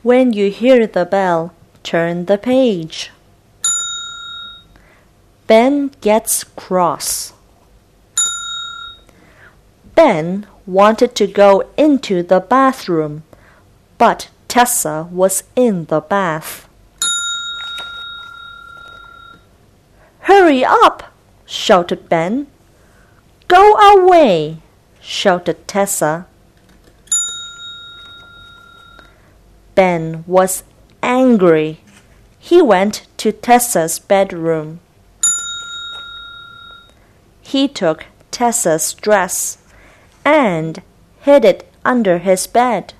When you hear the bell, turn the page. Ben gets cross. Ben wanted to go into the bathroom, but Tessa was in the bath. "Hurry up!" shouted Ben. "Go away!" shouted Tessa. Ben was angry. He went to Tessa's bedroom. He took Tessa's dress and hid it under his bed.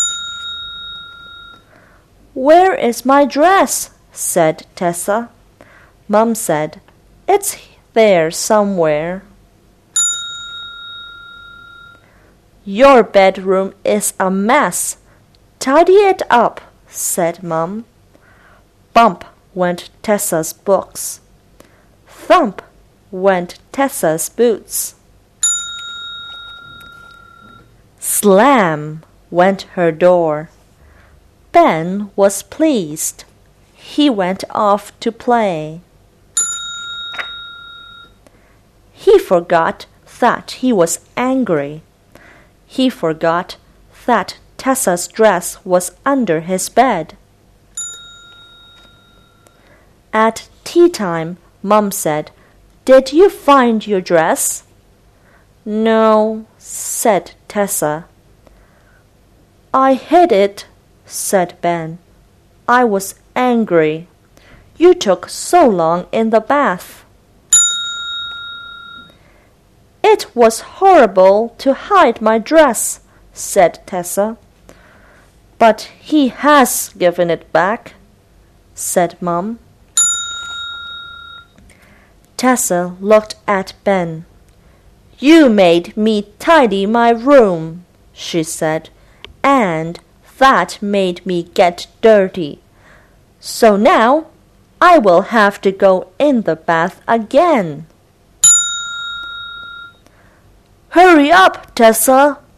"Where is my dress?" said Tessa. Mom said, "It's there somewhere." "Your bedroom is a mess. Tidy it up," said Mom. Bump went Tessa's books. Thump went Tessa's boots. Slam went her door. Ben was pleased. He went off to play. He forgot that he was angry. He forgot that Tessa's dress was under his bed. At tea time, Mom said, "Did you find your dress?" "No," said Tessa. "I hid it," said Ben. "I was angry. You took so long in the bath." "It was horrible to hide my dress," said Tessa. "But he has given it back," said Mom. Tessa looked at Ben. "You made me tidy my room," she said, "and that made me get dirty. So now I will have to go in the bath again." "Hurry up, Tessa,"